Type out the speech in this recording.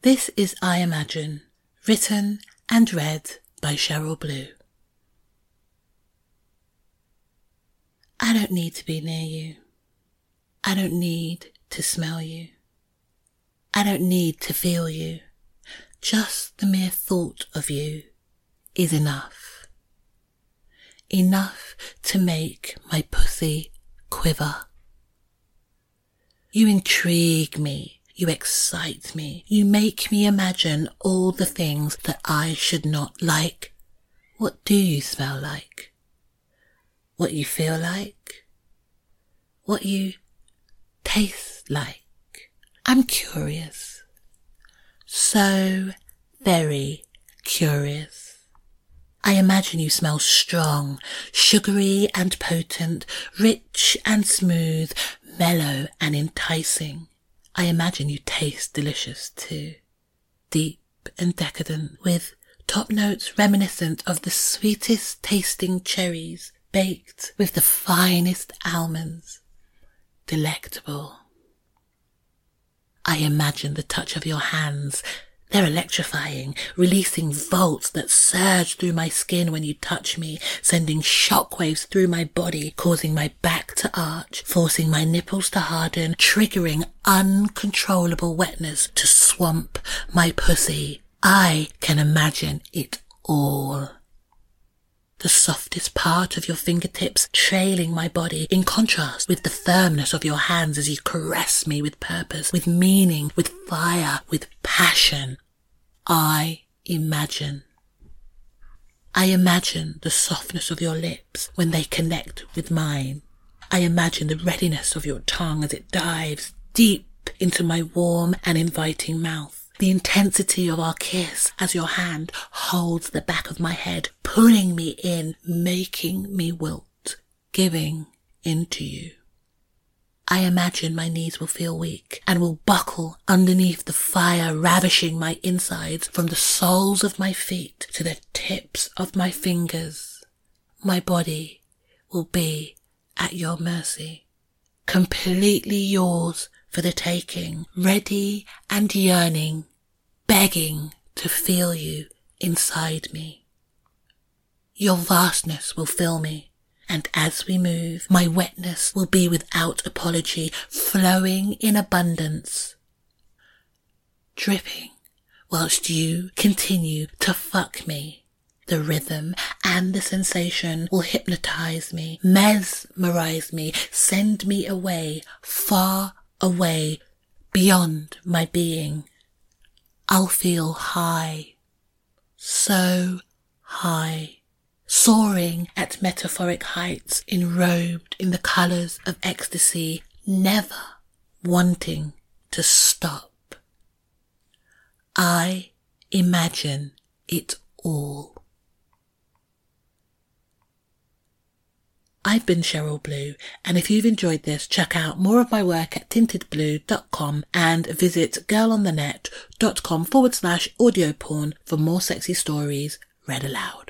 This is I Imagine, written and read by Cheryl Blue. I don't need to be near you. I don't need to smell you. I don't need to feel you. Just the mere thought of you is enough. Enough to make my pussy quiver. You intrigue me. You excite me. You make me imagine all the things that I should not like. What do you smell like? What you feel like? What you taste like? I'm curious. So very curious. I imagine you smell strong, sugary and potent, rich and smooth, mellow and enticing. I imagine you taste delicious too, deep and decadent, with top notes reminiscent of the sweetest tasting cherries baked with the finest almonds. Delectable. I imagine the touch of your hands. They're electrifying, releasing volts that surge through my skin when you touch me, sending shockwaves through my body, causing my back to arch, forcing my nipples to harden, triggering uncontrollable wetness to swamp my pussy. I can imagine it all. The softest part of your fingertips trailing my body, in contrast with the firmness of your hands as you caress me with purpose, with meaning, with fire, with passion. I imagine. I imagine the softness of your lips when they connect with mine. I imagine the readiness of your tongue as it dives deep into my warm and inviting mouth. The intensity of our kiss as your hand holds the back of my head, pulling me in, making me wilt, giving into you. I imagine my knees will feel weak and will buckle underneath the fire ravishing my insides from the soles of my feet to the tips of my fingers. My body will be at your mercy, completely yours for the taking, ready and yearning, begging to feel you inside me. Your vastness will fill me, and as we move, my wetness will be without apology, flowing in abundance, dripping whilst you continue to fuck me. The rhythm and the sensation will hypnotize me, mesmerize me, send me away, far away, beyond my being. I'll feel high, so high, soaring at metaphoric heights, enrobed in the colours of ecstasy, never wanting to stop. I imagine it all. I've been Cheryl Blue, and if you've enjoyed this, check out more of my work at tintedblue.com and visit girlonthenet.com/audio porn for more sexy stories read aloud.